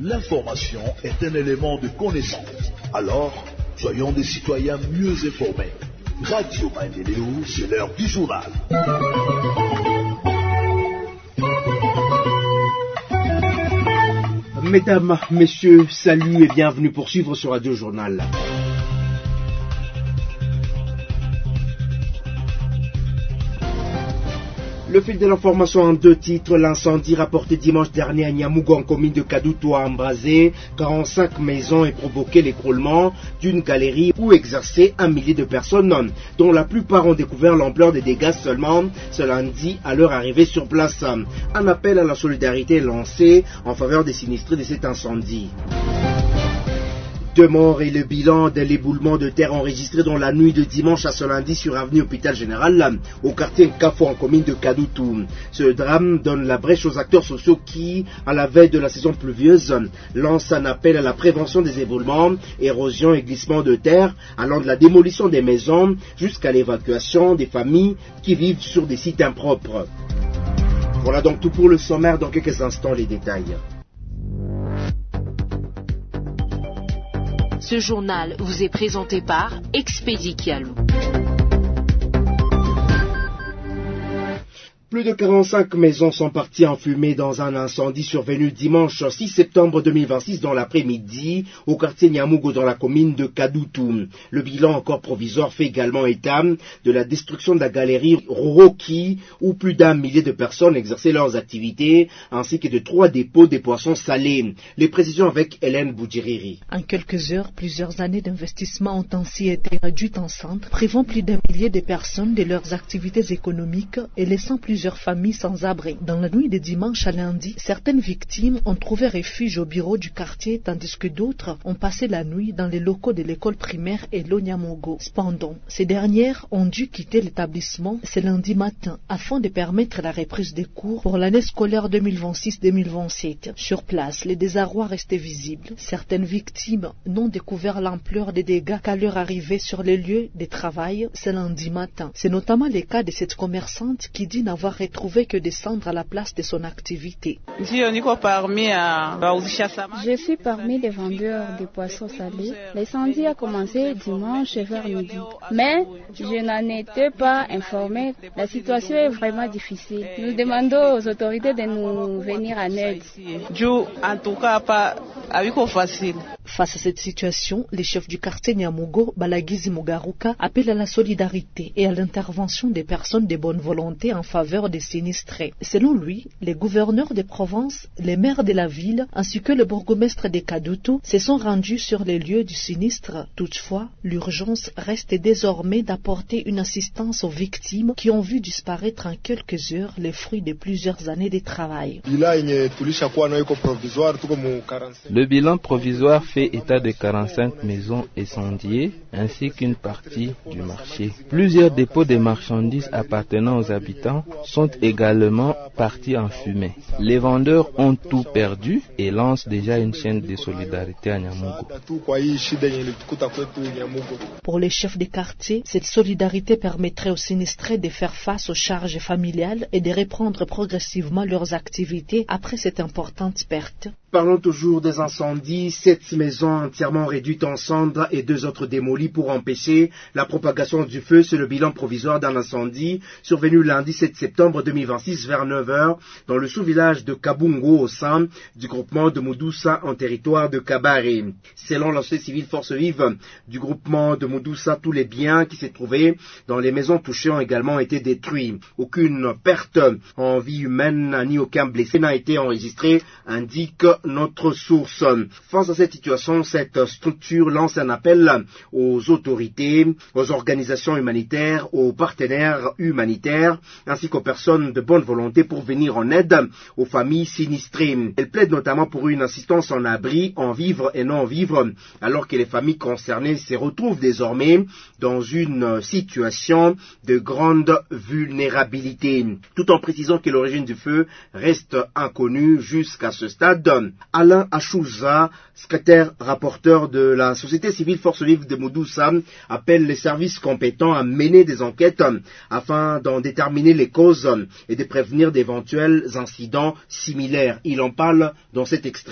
L'information est un élément de connaissance. Alors, soyons des citoyens mieux informés. Radio Maendeleo, c'est l'heure du journal. Mesdames, messieurs, salut et bienvenue pour suivre ce Radio Journal. Le fil de l'information en deux titres, l'incendie rapporté dimanche dernier à Niamougo en commune de Kadoutou a embrasé 45 maisons et provoqué l'écroulement d'une galerie où exerçaient 1 millier de personnes, dont la plupart ont découvert l'ampleur des dégâts seulement ce lundi à leur arrivée sur place. Un appel à la solidarité est lancé en faveur des sinistrés de cet incendie. 2 morts et le bilan de l'éboulement de terre enregistré dans la nuit de dimanche à ce lundi sur avenue Hôpital Général au quartier Nkafo en commune de Kadoutou. Ce drame donne la brèche aux acteurs sociaux qui, à la veille de la saison pluvieuse, lancent un appel à la prévention des éboulements, érosion et glissement de terre, allant de la démolition des maisons jusqu'à l'évacuation des familles qui vivent sur des sites impropres. Voilà donc tout pour le sommaire, dans quelques instants les détails. Ce journal vous est présenté par Expédie Kialou. Plus de 45 maisons sont parties en fumée dans un incendie survenu dimanche 6 septembre 2026 dans l'après-midi au quartier Niamougo dans la commune de Kadoutou. Le bilan encore provisoire fait également état de la destruction de la galerie Roroki où plus d'1 millier de personnes exerçaient leurs activités ainsi que de 3 dépôts des poissons salés. Les précisions avec Hélène Boudjiriri. En quelques heures, plusieurs années d'investissement ont ainsi été réduites en cendres, privant plus d'1 millier de personnes de leurs activités économiques et laissant plusieurs familles sans abri. Dans la nuit de dimanche à lundi, certaines victimes ont trouvé refuge au bureau du quartier, tandis que d'autres ont passé la nuit dans les locaux de l'école primaire Elo Niamougo. Cependant, ces dernières ont dû quitter l'établissement ce lundi matin afin de permettre la reprise des cours pour l'année scolaire 2026-2027. Sur place, les désarrois restaient visibles. Certaines victimes n'ont découvert l'ampleur des dégâts qu'à leur arrivée sur les lieux de travail ce lundi matin. C'est notamment le cas de cette commerçante qui dit n'avoir retrouvé que des cendres à la place de son activité. Je suis parmi les vendeurs de poissons salés. L'incendie a commencé dimanche vers midi. Mais je n'en étais pas informé. La situation est vraiment difficile. Nous demandons aux autorités de nous venir en aide. Face à cette situation, les chefs du quartier Niamougo, Balagizi Mugaruka, appellent à la solidarité et à l'intervention des personnes de bonne volonté en faveur des sinistrés. Selon lui, les gouverneurs des provinces, les maires de la ville, ainsi que le bourgmestre de Kadoutou se sont rendus sur les lieux du sinistre. Toutefois, l'urgence reste désormais d'apporter une assistance aux victimes qui ont vu disparaître en quelques heures les fruits de plusieurs années de travail. Le bilan provisoire fait état de 45 maisons incendiées ainsi qu'une partie du marché. Plusieurs dépôts de marchandises appartenant aux habitants sont également partis en fumée. Les vendeurs ont tout perdu et lancent déjà une chaîne de solidarité à Niamougo. Pour les chefs des quartiers, cette solidarité permettrait aux sinistrés de faire face aux charges familiales et de reprendre progressivement leurs activités après cette importante perte. Parlons toujours des incendies. 7 maisons entièrement réduites en cendres et 2 autres démolies pour empêcher la propagation du feu. C'est le bilan provisoire d'un incendie survenu lundi 7 septembre 2026 vers 9h dans le sous-village de Kabungo au sein du groupement de Moudoussa en territoire de Kabare. Selon la société civile Force Vive du groupement de Moudoussa, tous les biens qui se trouvaient dans les maisons touchées ont également été détruits. Aucune perte en vie humaine ni aucun blessé n'a été enregistré, indique notre source. Face à cette situation, cette structure lance un appel aux autorités, aux organisations humanitaires, aux partenaires humanitaires, ainsi qu'aux personnes de bonne volonté pour venir en aide aux familles sinistrées. Elle plaide notamment pour une assistance en abri, en vivre et non vivre, alors que les familles concernées se retrouvent désormais dans une situation de grande vulnérabilité, tout en précisant que l'origine du feu reste inconnue jusqu'à ce stade. Alain Achouza, secrétaire rapporteur de la société civile Force Vive de Moudoussa, appelle les services compétents à mener des enquêtes afin d'en déterminer les causes et de prévenir d'éventuels incidents similaires. Il en parle dans cet extrait.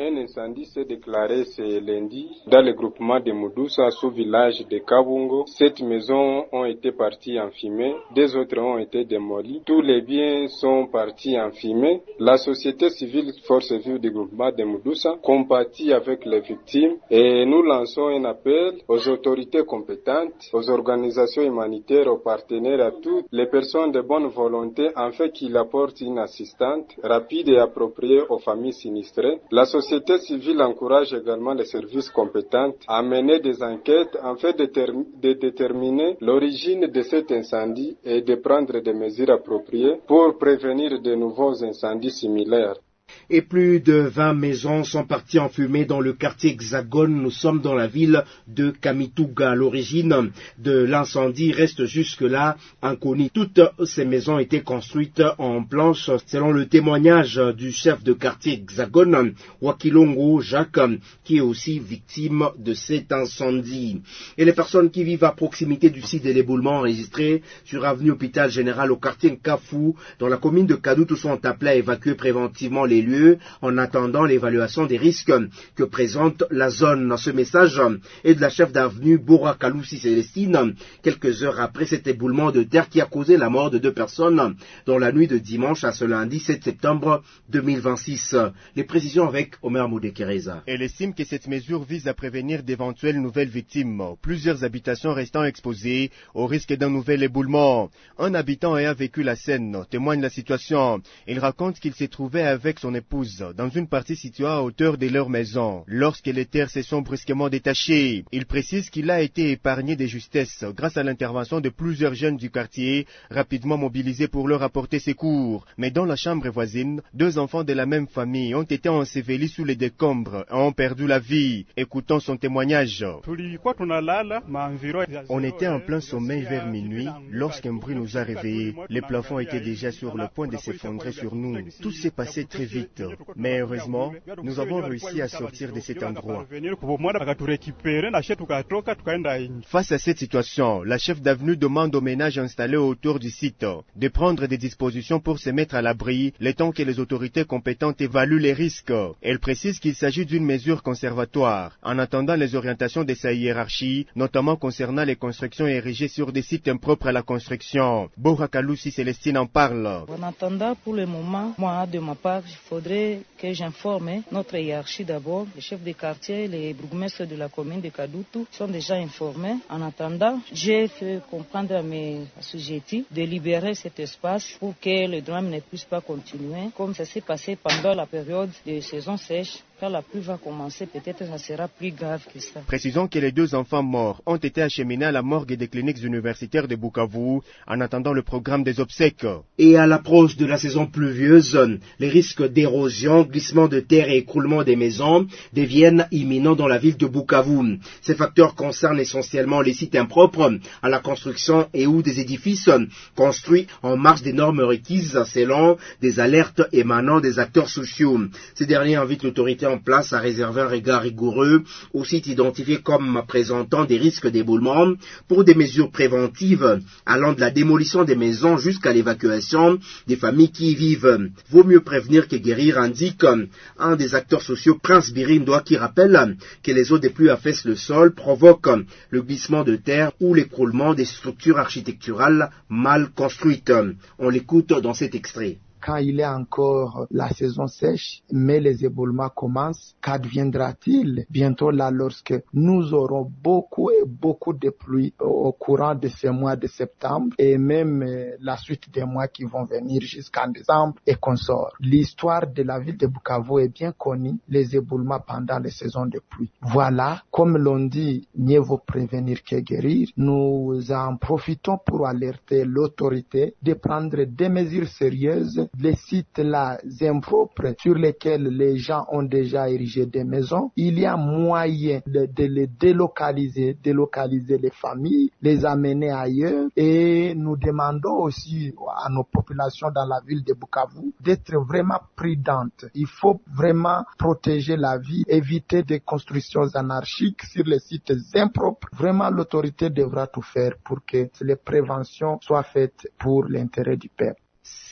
Un incendie s'est déclaré ce lundi dans le groupement de Moudoussa, sous-village de Kabungo. 7 maisons ont été parties en fumée, 2 autres ont été démolies. Tous les biens sont partis en fumée. La société civile, force vive du groupement de Moudoussa, compatit avec les victimes et nous lançons un appel aux autorités compétentes, aux organisations humanitaires, aux partenaires, à toutes les personnes de bonne volonté afin qu'ils apportent une assistance rapide et appropriée aux familles sinistrées. La société civile encourage également les services compétents à mener des enquêtes afin de déterminer l'origine de cet incendie et de prendre des mesures appropriées pour prévenir de nouveaux incendies similaires. Et plus de 20 maisons sont parties en fumée dans le quartier Hexagone. Nous sommes dans la ville de Kamituga. L'origine de l'incendie reste jusque-là inconnue. Toutes ces maisons étaient construites en planches, selon le témoignage du chef de quartier Hexagone, Wakilongo Jacques, qui est aussi victime de cet incendie. Et les personnes qui vivent à proximité du site de l'éboulement enregistré sur avenue Hôpital Général au quartier Nkafou, dans la commune de Kadutu, sont appelées à évacuer préventivement les lieux en attendant l'évaluation des risques que présente la zone. Ce message est de la chef d'avenue Bora Kaloussi Célestine, quelques heures après cet éboulement de terre qui a causé la mort de 2 personnes dans la nuit de dimanche à ce lundi 7 septembre 2026. Les précisions avec Omer Moudekereza. Elle estime que cette mesure vise à prévenir d'éventuelles nouvelles victimes, plusieurs habitations restant exposées au risque d'un nouvel éboulement. Un habitant ayant vécu la scène témoigne la situation. Il raconte qu'il s'est trouvé avec son épouse dans une partie située à hauteur de leur maison lorsque les terres se sont brusquement détachées. Il précise qu'il a été épargné de justesse grâce à l'intervention de plusieurs jeunes du quartier rapidement mobilisés pour leur apporter secours. Mais dans la chambre voisine, 2 enfants de la même famille ont été ensevelis sous les décombres et ont perdu la vie. Écoutons son témoignage. On était en plein sommeil vers minuit lorsqu'un bruit nous a réveillés. Les plafonds étaient déjà sur le point de s'effondrer sur nous. Tout s'est passé très vite. Mais heureusement, nous avons réussi à sortir de cet endroit. Face à cette situation, la chef d'avenue demande aux ménages installés autour du site de prendre des dispositions pour se mettre à l'abri, le temps que les autorités compétentes évaluent les risques. Elle précise qu'il s'agit d'une mesure conservatoire, en attendant les orientations de sa hiérarchie, notamment concernant les constructions érigées sur des sites impropres à la construction. Bora Kaloussi Célestine en parle. En attendant, pour le moment, moi, de ma part, il faudrait que j'informe notre hiérarchie d'abord. Les chefs de quartier, les bourgmestres de la commune de Kadutu sont déjà informés. En attendant, j'ai fait comprendre à mes assujettis de libérer cet espace pour que le drame ne puisse pas continuer comme ça s'est passé pendant la période de saison sèche. Quand la pluie va commencer, peut-être ça sera plus grave que ça. Précisons que les 2 enfants morts ont été acheminés à la morgue des cliniques universitaires de Bukavu en attendant le programme des obsèques. Et à l'approche de la saison pluvieuse, les risques d'érosion, glissement de terre et écroulement des maisons deviennent imminents dans la ville de Bukavu. Ces facteurs concernent essentiellement les sites impropres à la construction et ou des édifices construits en marge des normes requises selon des alertes émanant des acteurs sociaux. Ces derniers invitent l'autorité en place à réserver un regard rigoureux aux sites identifiés comme présentant des risques d'éboulement pour des mesures préventives allant de la démolition des maisons jusqu'à l'évacuation des familles qui y vivent. Vaut mieux prévenir que guérir, indique un des acteurs sociaux, Prince Birindoa, qui rappelle que les eaux des pluies affaissent le sol, provoquent le glissement de terre ou l'écroulement des structures architecturales mal construites. On l'écoute dans cet extrait. Quand il est encore la saison sèche, mais les éboulements commencent, qu'adviendra-t-il bientôt là lorsque nous aurons beaucoup de pluie au courant de ce mois de septembre et même la suite des mois qui vont venir jusqu'en décembre et consorts. L'histoire de la ville de Bukavu est bien connue, les éboulements pendant les saisons de pluie. Voilà, comme l'on dit, mieux vaut prévenir que guérir. Nous en profitons pour alerter l'autorité de prendre des mesures sérieuses. Les sites là impropres sur lesquels les gens ont déjà érigé des maisons, il y a moyen de les délocaliser les familles, les amener ailleurs, et nous demandons aussi à nos populations dans la ville de Bukavu d'être vraiment prudentes. Il faut vraiment protéger la vie, éviter des constructions anarchiques sur les sites impropres. Vraiment, l'autorité devra tout faire pour que les préventions soient faites pour l'intérêt du peuple.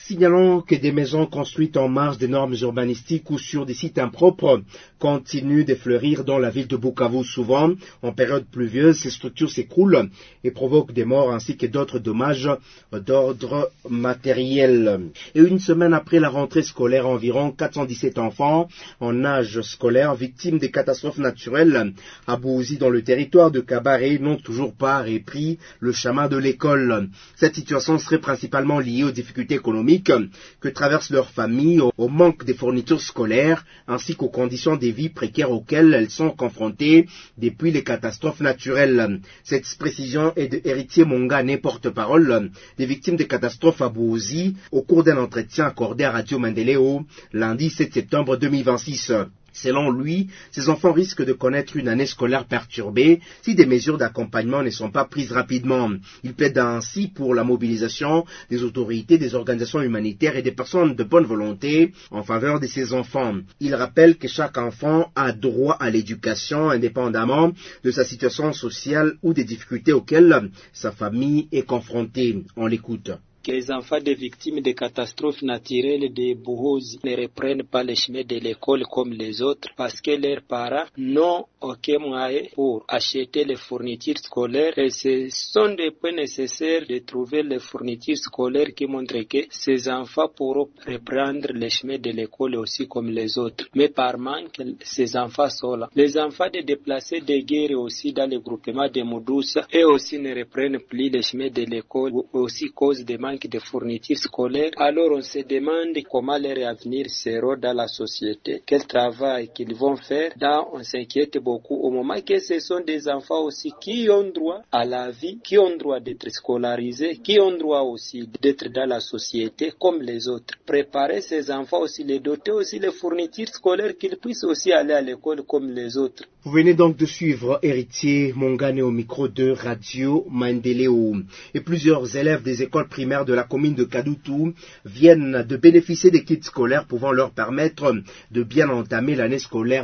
Signalons que des maisons construites en marge des normes urbanistiques ou sur des sites impropres continuent de fleurir dans la ville de Bukavu. Souvent, en période pluvieuse, ces structures s'écroulent et provoquent des morts ainsi que d'autres dommages d'ordre matériel. Et une semaine après la rentrée scolaire, environ 417 enfants en âge scolaire victimes des catastrophes naturelles à Bouzi dans le territoire de Kabaré n'ont toujours pas repris le chemin de l'école. Cette situation serait principalement liée aux difficultés économiques que traversent leurs familles, au manque des fournitures scolaires ainsi qu'aux conditions de vie précaires auxquelles elles sont confrontées depuis les catastrophes naturelles. Cette précision est de Héritier Mongane, porte-parole des victimes des catastrophes à Bouzi, au cours d'un entretien accordé à Radio Maendeleo lundi 7 septembre 2026. Selon lui, ces enfants risquent de connaître une année scolaire perturbée si des mesures d'accompagnement ne sont pas prises rapidement. Il plaide ainsi pour la mobilisation des autorités, des organisations humanitaires et des personnes de bonne volonté en faveur de ces enfants. Il rappelle que chaque enfant a droit à l'éducation indépendamment de sa situation sociale ou des difficultés auxquelles sa famille est confrontée. On l'écoute. Que les enfants des victimes des catastrophes naturelles de Buhozi ne reprennent pas le chemin de l'école comme les autres parce que leurs parents n'ont aucun moyen pour acheter les fournitures scolaires et ce sont des points nécessaires de trouver les fournitures scolaires qui montrent que ces enfants pourront reprendre le chemin de l'école aussi comme les autres. Mais par manque, ces enfants sont là. Les enfants des déplacés de guerre aussi dans le groupement de Moudoussa et aussi ne reprennent plus le chemin de l'école aussi cause des manque de fournitures scolaires, alors on se demande comment leur avenir sera dans la société, quel travail qu'ils vont faire. On s'inquiète beaucoup au moment que ce sont des enfants aussi qui ont droit à la vie, qui ont droit d'être scolarisés, qui ont droit aussi d'être dans la société comme les autres. Préparer ces enfants aussi, les doter aussi les fournitures scolaires qu'ils puissent aussi aller à l'école comme les autres. Vous venez donc de suivre Héritier Mongane au micro de Radio Maendeleo. Et plusieurs élèves des écoles primaires de la commune de Kadutu viennent de bénéficier des kits scolaires pouvant leur permettre de bien entamer l'année scolaire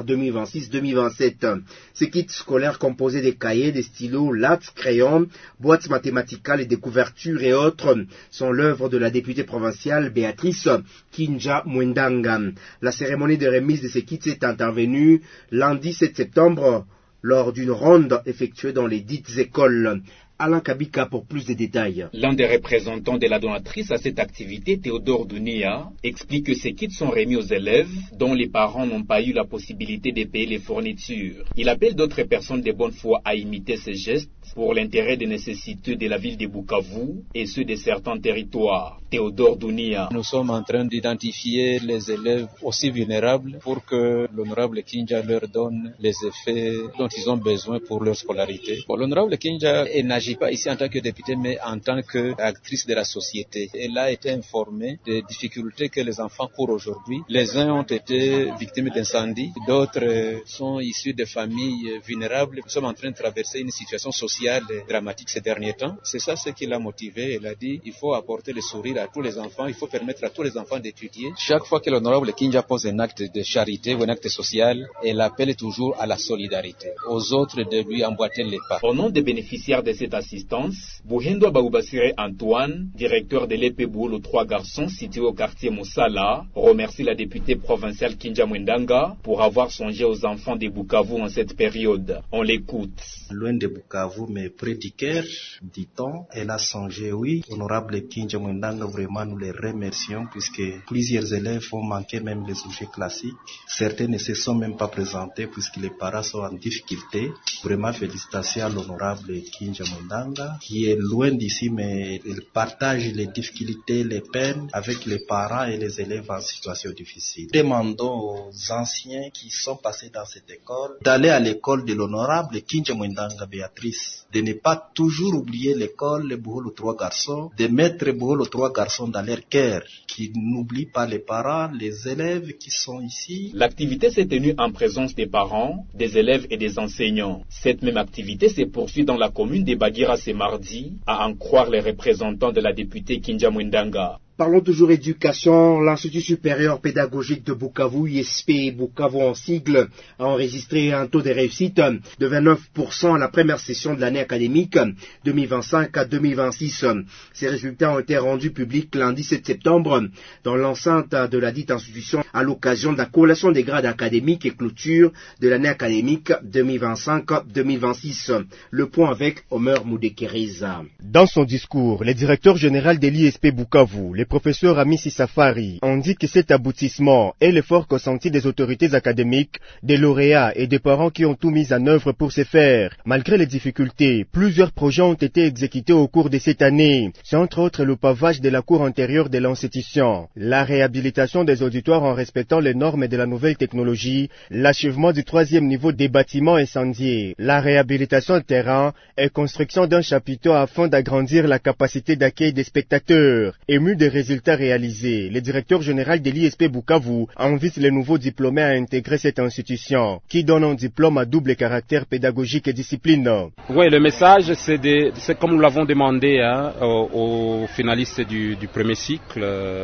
2026-2027. Ces kits scolaires composés des cahiers, des stylos, lattes, crayons, boîtes mathématicales et des couvertures et autres sont l'œuvre de la députée provinciale Béatrice Kinja Mwendanga. La cérémonie de remise de ces kits est intervenue lundi 7 septembre lors d'une ronde effectuée dans les dites écoles. Alain Kabika pour plus de détails. L'un des représentants de la donatrice à cette activité, Théodore Dounia, explique que ces kits sont remis aux élèves dont les parents n'ont pas eu la possibilité de payer les fournitures. Il appelle d'autres personnes de bonne foi à imiter ces gestes pour l'intérêt des nécessités de la ville de Bukavu et ceux de certains territoires. Théodore Dounia. Nous sommes en train d'identifier les élèves aussi vulnérables pour que l'honorable Kinja leur donne les effets dont ils ont besoin pour leur scolarité. L'honorable Kinja n'agit pas ici en tant que députée, mais en tant qu'actrice de la société. Elle a été informée des difficultés que les enfants courent aujourd'hui. Les uns ont été victimes d'incendie, d'autres sont issus de familles vulnérables. Nous sommes en train de traverser une situation sociale dramatique ces derniers temps. C'est ça ce qui l'a motivée. Elle a dit il faut apporter le sourire à tous les enfants, il faut permettre à tous les enfants d'étudier. Chaque fois que l'honorable Kinja pose un acte de charité ou un acte social, elle appelle toujours à la solidarité, aux autres de lui emboîter les pas. Au nom des bénéficiaires de cette assistance, Bouhendo Baoubasire Antoine, directeur de l'EP Bouholo 3 garçons situé au quartier Moussala, remercie la députée provinciale Kinja Mwendanga pour avoir songé aux enfants de Bukavu en cette période. On l'écoute. Loin de Bukavu, mais près du Caire, dit-on, elle a songé, oui. Honorable Kinja Mwendanga, vraiment nous les remercions puisque plusieurs élèves ont manqué même les objets classiques. Certains ne se sont même pas présentés puisque les parents sont en difficulté. Vraiment félicitations à l'honorable Kinja Mwendanga qui est loin d'ici mais il partage les difficultés, les peines avec les parents et les élèves en situation difficile. Demandons aux anciens qui sont passés dans cette école d'aller à l'école de l'honorable Kinja Mwendanga Béatrice, de ne pas toujours oublier l'école, les Bouholo 3 garçons, de mettre Bouholo 3 garçons dans leur cœur, qui n'oublient pas les parents, les élèves qui sont ici. L'activité s'est tenue en présence des parents, des élèves et des enseignants. Cette même activité s'est poursuivie dans la commune de Bagira ce mardi, à en croire les représentants de la députée Kinja Mwendanga. Parlons toujours éducation. L'Institut supérieur pédagogique de Bukavu, ISP Bukavu en sigle, a enregistré un taux de réussite de 29% à la première session de l'année académique 2025 à 2026. Ces résultats ont été rendus publics lundi 7 septembre dans l'enceinte de la dite institution à l'occasion de la collation des grades académiques et clôture de l'année académique 2025-2026. Le point avec Omer Moudekeriza. Dans son discours, le directeur général de l'ISP Bukavu, le professeur Amissi Safari, indique que cet aboutissement est l'effort consenti des autorités académiques, des lauréats et des parents qui ont tout mis en œuvre pour ce faire. Malgré les difficultés, plusieurs projets ont été exécutés au cours de cette année. C'est entre autres le pavage de la cour intérieure de l'institution, la réhabilitation des auditoires en respectant les normes de la nouvelle technologie, l'achèvement du 3e niveau des bâtiments incendiés, la réhabilitation de terrain et construction d'un chapiteau afin d'agrandir la capacité d'accueil des spectateurs. Ému des résultats réalisés, le directeur général de l'ISP Bukavu invite les nouveaux diplômés à intégrer cette institution, qui donne un diplôme à double caractère pédagogique et discipline. Oui, le message, c'est comme nous l'avons demandé aux finalistes du premier cycle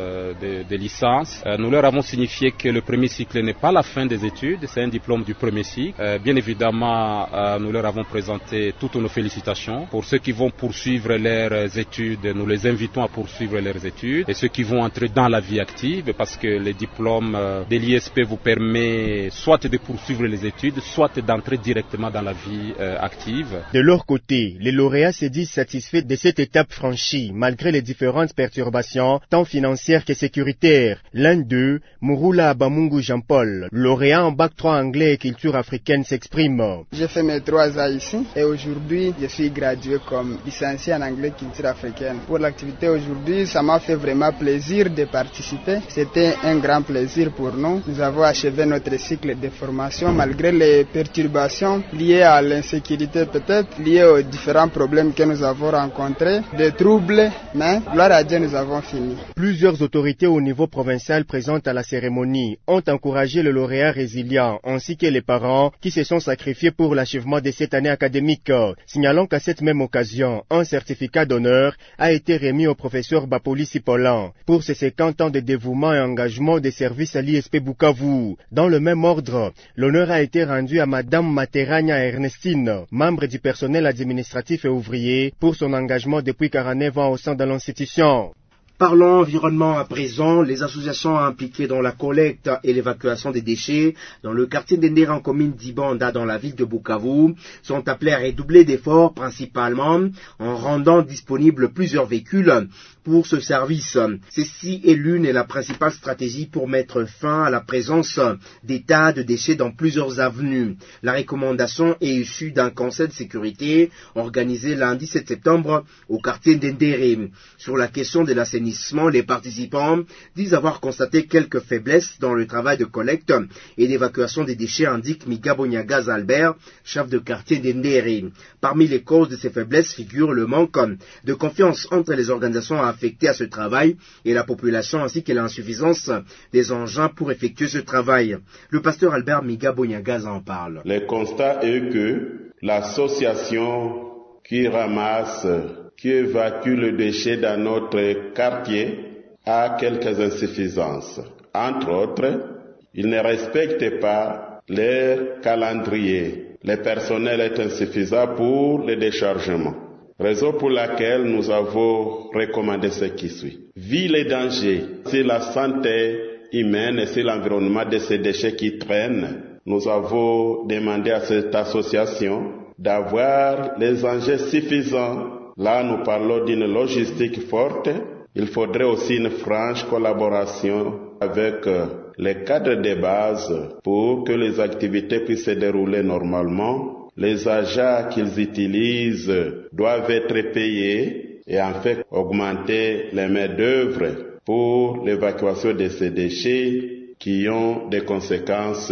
de licence. Nous leur avons signifié que le premier cycle n'est pas la fin des études, c'est un diplôme du premier cycle. Bien évidemment, nous leur avons présenté toutes nos félicitations. Pour ceux qui vont poursuivre leurs études, nous les invitons à poursuivre leurs études. Et ceux qui vont entrer dans la vie active, parce que le diplôme de l'ISP vous permet soit de poursuivre les études, soit d'entrer directement dans la vie active. De leur côté, les lauréats se disent satisfaits de cette étape franchie, malgré les différentes perturbations, tant financières que sécuritaires. L'un d'eux, Mouroula Abamungu Jean-Paul, lauréat en bac 3 anglais et culture africaine, s'exprime. J'ai fait mes 3 ans ici et aujourd'hui, je suis gradué comme licencié en anglais et culture africaine. Pour l'activité aujourd'hui, ça m'a fait vraiment plaisir de participer. C'était un grand plaisir pour nous. Nous avons achevé notre cycle de formation malgré les perturbations liées à l'insécurité, peut-être liées aux différents problèmes que nous avons rencontrés, des troubles, mais gloire à Dieu, nous avons fini. Plusieurs autorités au niveau provincial présentes à la cérémonie ont encouragé le lauréat résilient ainsi que les parents qui se sont sacrifiés pour l'achèvement de cette année académique. Signalons qu'à cette même occasion, un certificat d'honneur a été remis au professeur Bapoli Sipolan pour ses 50 ans de dévouement et engagement de service à l'ISP Bukavu. Dans le même ordre, l'honneur a été rendu à Madame Materania Ernestine, membre du personnel administratif et ouvrier, pour son engagement depuis 49 ans au sein de l'institution. Parlons environnement à présent. Les associations impliquées dans la collecte et l'évacuation des déchets dans le quartier d'Endera en commune d'Ibanda dans la ville de Bukavu sont appelées à redoubler d'efforts, principalement en rendant disponibles plusieurs véhicules pour ce service. Ceci est l'une et la principale stratégie pour mettre fin à la présence des tas de déchets dans plusieurs avenues. La recommandation est issue d'un conseil de sécurité organisé lundi 7 septembre au quartier d'Endere. Sur la question de l'assainissement, les participants disent avoir constaté quelques faiblesses dans le travail de collecte et d'évacuation des déchets, indique Migabo Nyagaz Albert, chef de quartier d'Endere. Parmi les causes de ces faiblesses figure le manque de confiance entre les organisations affectées à ce travail et la population, ainsi que l'insuffisance des engins pour effectuer ce travail. Le pasteur Albert Migabo Nyagaz en parle. Le constat est que l'association qui ramasse, qui évacue le déchet dans notre quartier a quelques insuffisances. Entre autres, ils ne respectent pas leur calendrier. Le personnel est insuffisant pour le déchargement. Raison pour laquelle nous avons recommandé ce qui suit. Vu les dangers sur la santé humaine et sur l'environnement de ces déchets qui traînent, nous avons demandé à cette association d'avoir les engins suffisants. Là, nous parlons d'une logistique forte. Il faudrait aussi une franche collaboration avec les cadres de base pour que les activités puissent se dérouler normalement. Les agents qu'ils utilisent doivent être payés et en fait augmenter les main-d'œuvre pour l'évacuation de ces déchets qui ont des conséquences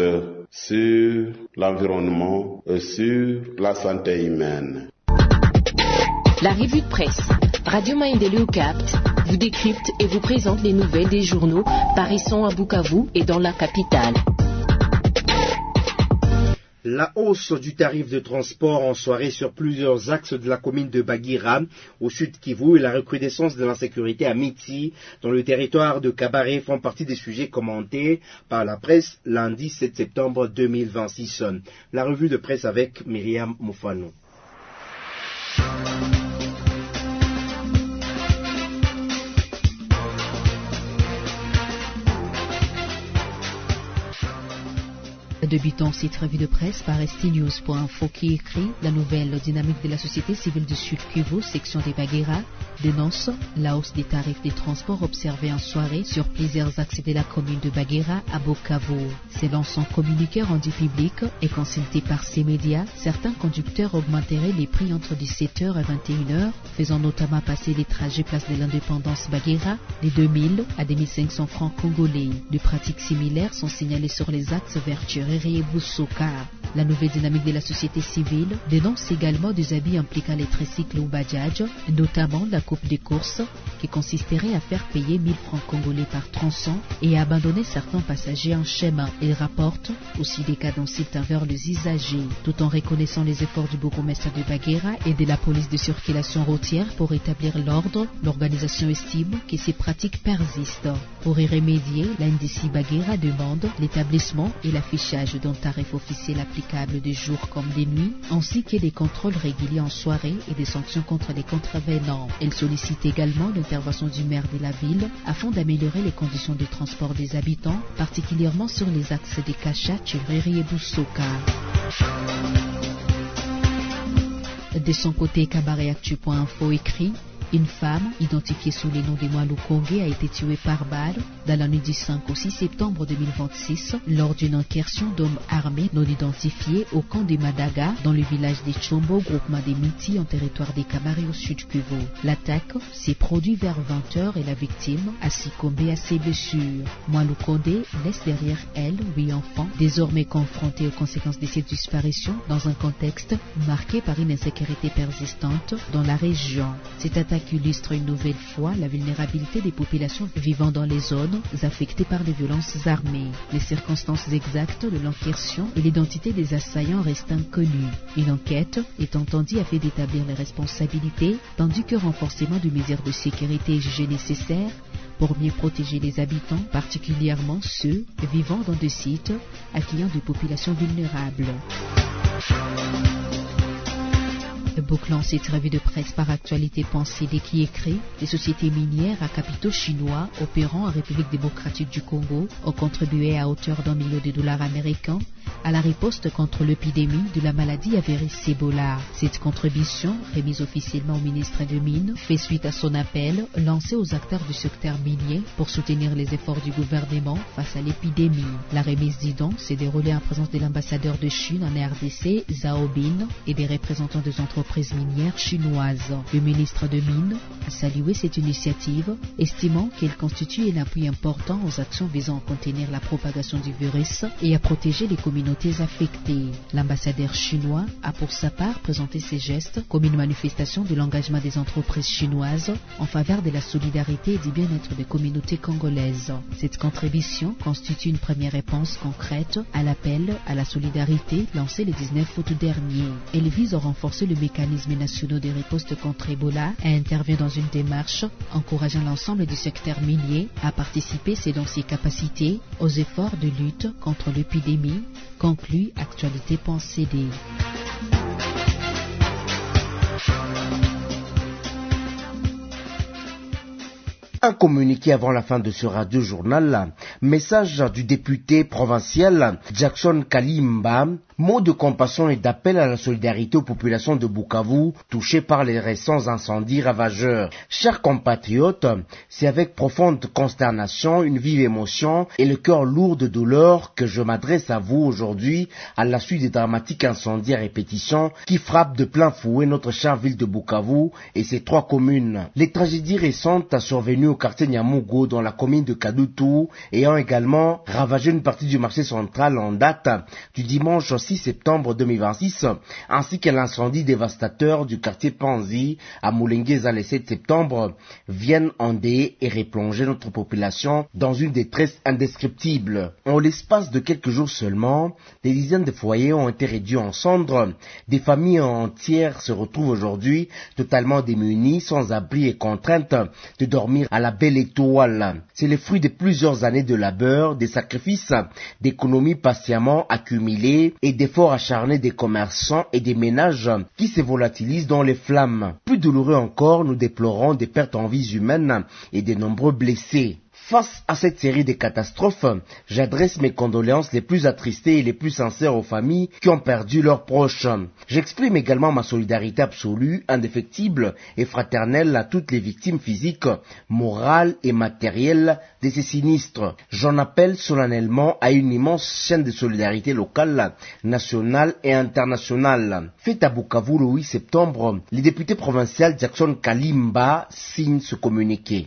sur l'environnement et sur la santé humaine. La revue de presse, Radio Maendeleo capte, vous décrypte et vous présente les nouvelles des journaux paraissant à Bukavu et dans la capitale. La hausse du tarif de transport en soirée sur plusieurs axes de la commune de Bagira, au sud Kivu, et la recrudescence de l'insécurité à Miti, dans le territoire de Kabaré, font partie des sujets commentés par la presse lundi 7 septembre 2026. La revue de presse avec Myriam Moufano. Débutant cette revue de presse par STnews.info qui écrit « La nouvelle dynamique de la société civile du Sud Kivu, section des Bagira, dénonce la hausse des tarifs des transports observés en soirée sur plusieurs axes de la commune de Bagira à Bukavu. » Selon son communiqué rendu public et consulté par ces médias, certains conducteurs augmenteraient les prix entre 17h et 21h, faisant notamment passer les trajets place de l'indépendance Bagira de 2000 à 2500 francs congolais. Des pratiques similaires sont signalées sur les axes vers Tchéré et Boussoka. La nouvelle dynamique de la société civile dénonce également des habits impliquant les tricycles ou bajaj, notamment la coupe des courses qui consisterait à faire payer 1000 francs congolais par tronçon et à abandonner certains passagers en chemin. Il rapporte aussi des cas d'insultes envers les usagers, tout en reconnaissant les efforts du bourgmestre de Bagira et de la police de circulation routière pour établir l'ordre. L'organisation estime que ces pratiques persistent. Pour y remédier, la NDC Bagira demande l'établissement et l'affichage d'un tarif officiel applicable de jour comme de nuit, ainsi que des contrôles réguliers en soirée et des sanctions contre les contrevenants. Elle sollicite également l'intervention du maire de la ville afin d'améliorer les conditions de transport des habitants, particulièrement sur les axes de Kacha, Tchireri et Boussoka. De son côté, Kabareactu.info écrit: une femme, identifiée sous les noms de Mwalou Kongé, a été tuée par balle dans la nuit du 5 au 6 septembre 2026 lors d'une incursion d'hommes armés non identifiés au camp de Madaga dans le village de Chombo, groupement des Miti en territoire des Kabaré au sud Kivu. L'attaque s'est produite vers 20h et la victime a succombé à ses blessures. Mwalou Kongé laisse derrière elle 8 enfants, désormais confrontés aux conséquences de cette disparition dans un contexte marqué par une insécurité persistante dans la région. Cette attaque illustre une nouvelle fois la vulnérabilité des populations vivant dans les zones affectées par les violences armées. Les circonstances exactes de l'incursion et l'identité des assaillants restent inconnues. Une enquête est entendue afin d'établir les responsabilités, tandis que renforcement de mesures de sécurité est jugé nécessaire pour mieux protéger les habitants, particulièrement ceux vivant dans des sites accueillant des populations vulnérables. Bouclant cette revue de presse par Actualité.cd qui écrit: les sociétés minières à capitaux chinois opérant en République démocratique du Congo ont contribué à hauteur d'1 million de dollars américains à la riposte contre l'épidémie de la maladie avérée Ebola. Cette contribution, remise officiellement au ministre des Mines, fait suite à son appel lancé aux acteurs du secteur minier pour soutenir les efforts du gouvernement face à l'épidémie. La remise des dons s'est déroulée en présence de l'ambassadeur de Chine en RDC, Zhao Bin, et des représentants des entreprises minières chinoises. Le ministre des Mines a salué cette initiative, estimant qu'elle constitue un appui important aux actions visant à contenir la propagation du virus et à protéger les communautés affectées. L'ambassadeur chinois a pour sa part présenté ces gestes comme une manifestation de l'engagement des entreprises chinoises en faveur de la solidarité et du bien-être des communautés congolaises. Cette contribution constitue une première réponse concrète à l'appel à la solidarité lancé le 19 août dernier. Elle vise à renforcer le mécanisme national de riposte contre Ebola et intervient dans une démarche encourageant l'ensemble du secteur minier à participer selon ses capacités aux efforts de lutte contre l'épidémie, conclut Actualité.cd. Un communiqué avant la fin de ce radio-journal, message du député provincial Jackson Kalimba, mot de compassion et d'appel à la solidarité aux populations de Bukavu touchées par les récents incendies ravageurs. Chers compatriotes, c'est avec profonde consternation, une vive émotion et le cœur lourd de douleur que je m'adresse à vous aujourd'hui à la suite des dramatiques incendies à répétition qui frappent de plein fouet notre chère ville de Bukavu et ses 3 communes. Les tragédies récentes survenues au quartier Nyamugo dans la commune de Kadutu ayant également ravagé une partie du marché central en date du dimanche 6 6 septembre 2026, ainsi que l'incendie dévastateur du quartier Panzi à Moulengueza le 7 septembre, viennent endeuiller et replonger notre population dans une détresse indescriptible. En l'espace de quelques jours seulement, des dizaines de foyers ont été réduits en cendres. Des familles entières se retrouvent aujourd'hui totalement démunies, sans abri et contraintes de dormir à la belle étoile. C'est le fruit de plusieurs années de labeur, des sacrifices, d'économies patiemment accumulées et d'efforts acharnés des commerçants et des ménages qui se volatilisent dans les flammes. Plus douloureux encore, nous déplorons des pertes en vies humaines et de nombreux blessés. Face à cette série de catastrophes, j'adresse mes condoléances les plus attristées et les plus sincères aux familles qui ont perdu leurs proches. J'exprime également ma solidarité absolue, indéfectible et fraternelle à toutes les victimes physiques, morales et matérielles de ces sinistres. J'en appelle solennellement à une immense chaîne de solidarité locale, nationale et internationale. Fait à Bukavu le 8 septembre, le député provincial Jackson Kalimba signe ce communiqué.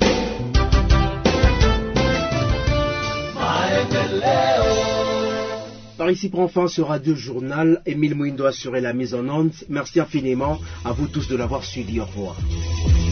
Par ici prend fin ce radio journal. Émile Mouindo assurait la mise en onde. Merci infiniment à vous tous de l'avoir suivi. Au revoir.